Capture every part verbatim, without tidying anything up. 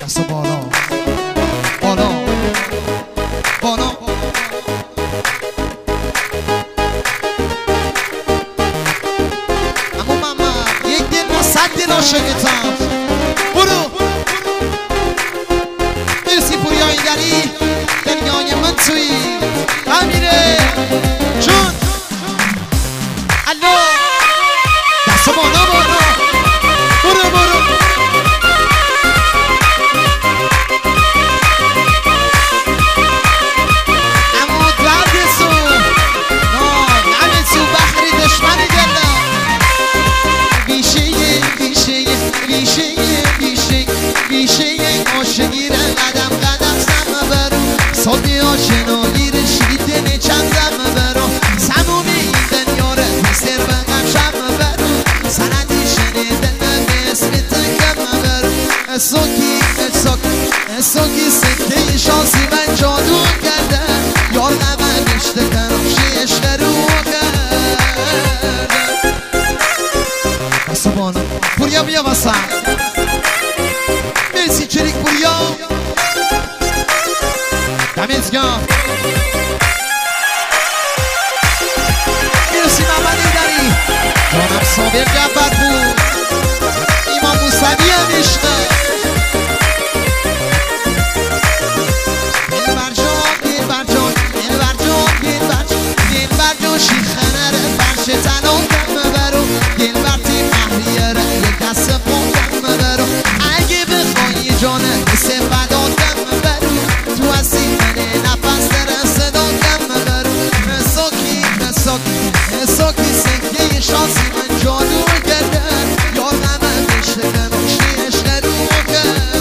دست بالا بالا بالا. اما ماما یک دل با صد دل عاشقتم. برو مرسی پوریا ایدری دنیای من توی امیره جون الو دست بالا بالا برو برو. اما درد سو نعمت سو بحری دشمن گردم. بیشه بیشه بیشه بیشه بیشه عاشقی را قدم قدم سم برو. صدی آشنایی را شیدن چندم برو. سمومی این دنیا را بسر بقم شم برو. سندی شنیدن به اسم تکم برو. اسوکی اسوکی اسوکی سکه شانسی من جادو کرده. یار نمه بشته کنم شیش درو کرده. دستمانو پوریا بیا بسن. مرسی چریک پوریا دمیت گم. مرسی محمد ایدری جانم صابر جبر بود. ایمان موسوی هم عشقه. دلبر جان دلبر جان دلبر جان دلبر جان دلبر جان شیخه نره فرش تنم کم برو. دلبر تی مهریه ره یک دست پون کم برو. اگه بخوایی جانه مثل بدان کم برو. تو هستی منه نفس در صدا کم برو. مساکی مساکی مساکی سکه شانسی من جادو کرده. یار نمه بشته کنم شیش درو کرد.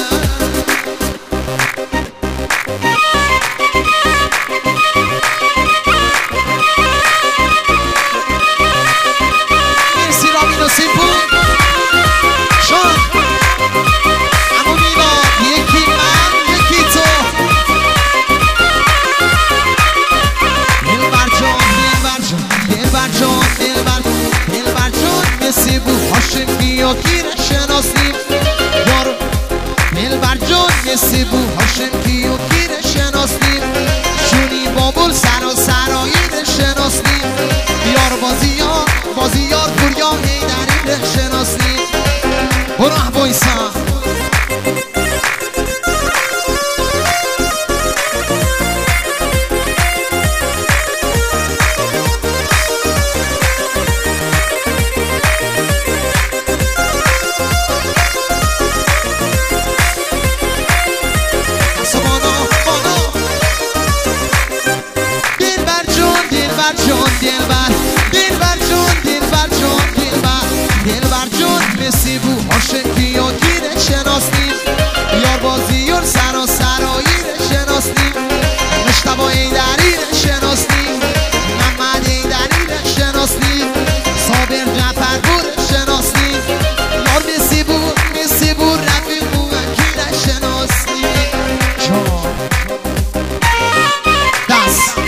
مرسی رامین و سیپون شان. اما میلاد یکی من یکی تو. دلبر جان دلبر جان دلبر جان دلبر دلبر جان مثل بو هاشم بیا گیره شناسیم یارو. دلبر جان مثل بو هاشم بیا گیره شناسیم. شونی بابول سر و سرایی شناسیم. یار بازیار بازیار پوریا هیدری شناسیم. برو بایسا جون دلبر دلبر جون دلبر جون دلبر دلبر جون مثل بو عاشقی و گیره شناسیم. یار بازی و سر و سرایی شناسیم. مشتبه ایدری شناسیم. محمد ایدری شناسیم. صابر جعفر بور شناسیم. یار مثل بو مثل بو رفیق بو گیره شناسیم. جون دست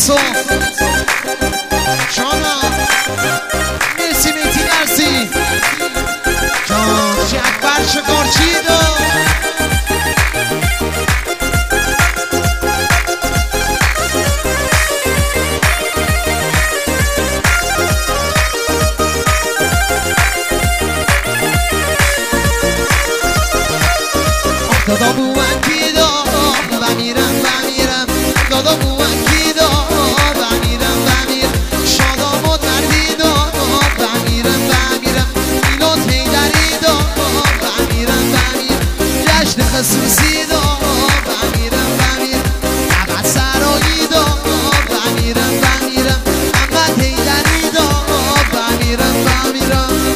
تو جانا مرسی میتی نرسی جان جک برش گرچیدو دادا بوانکی دا بمیرم بمیرم دادا بوانکی دا بمیرم بمیرم شادام و دردی دا بمیرم بمیرم اینو تیدری دا بمیرم بمیرم جشن خصوصی دا بمیرم بمیرم عبد سرایی دا بمیرم بمیرم اما تیدری دا بمیرم بمیرم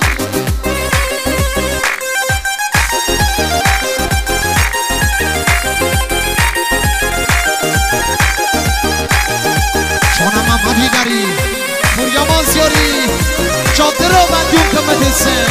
دیگری پوریا مازیاری چادر رو من دون کمت سن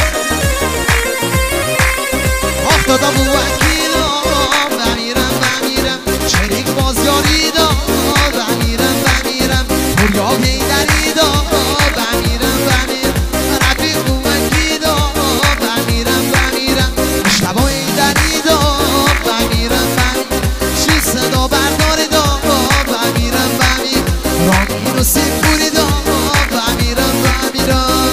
آخ دادا بو وکیل بمیرم بمیرم شریک مازیاری دا بمیرم بمیرم پوریا بیدری دا بمیرم بمیرم رفیق بو وکیل دا بمیرم بمیرم شبا ایدری دا بمیرم بمیرم شی صدا بردار دا بمیرم بمیرم رامین و سیپوری دا بمیرم بمیرم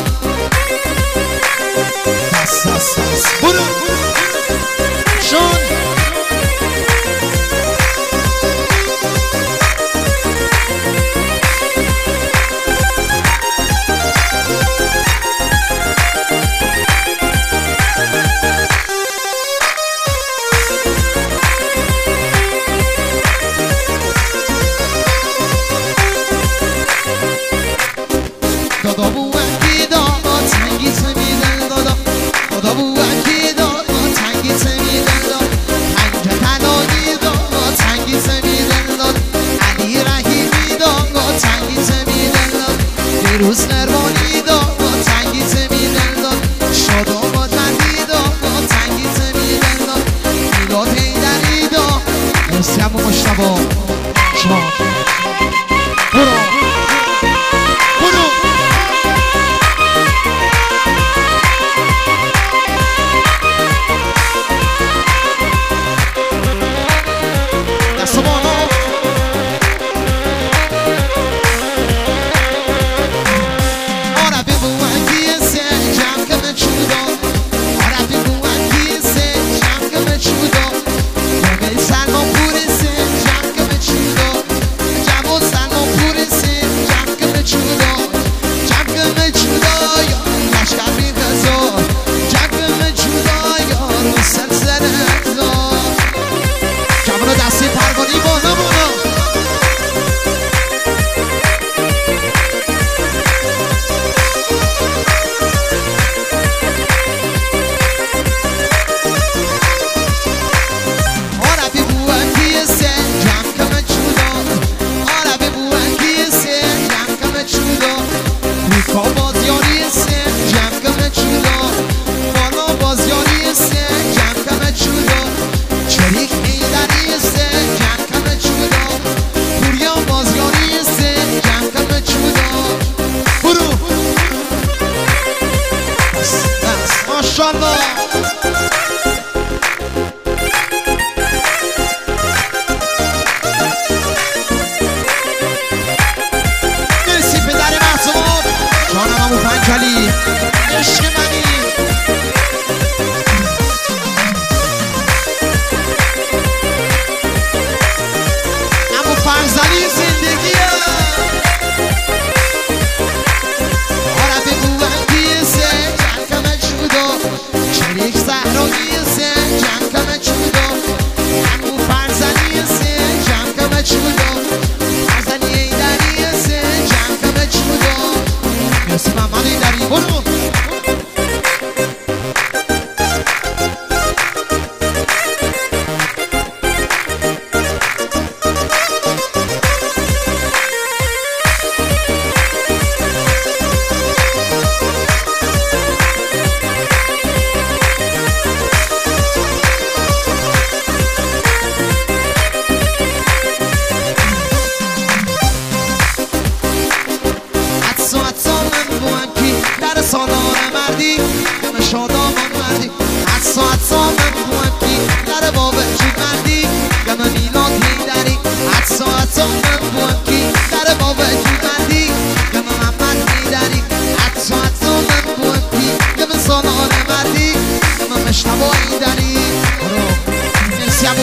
دست دست دست برو شون دادا بوانکی دا تنگی سمیدن دادا دادا بوانکی دا تنگی سمیدن دا پنج تنانی دا تنگی سمیدن دا علی رحیمی دا تنگی سمیدن دا دیروز نروانی دا تنگی سمیدن دا شادام و دردی دا تنگی سمیدن دا میلاد هیدری دا مرسی همون مشتبا جان برو برو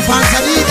فانزلی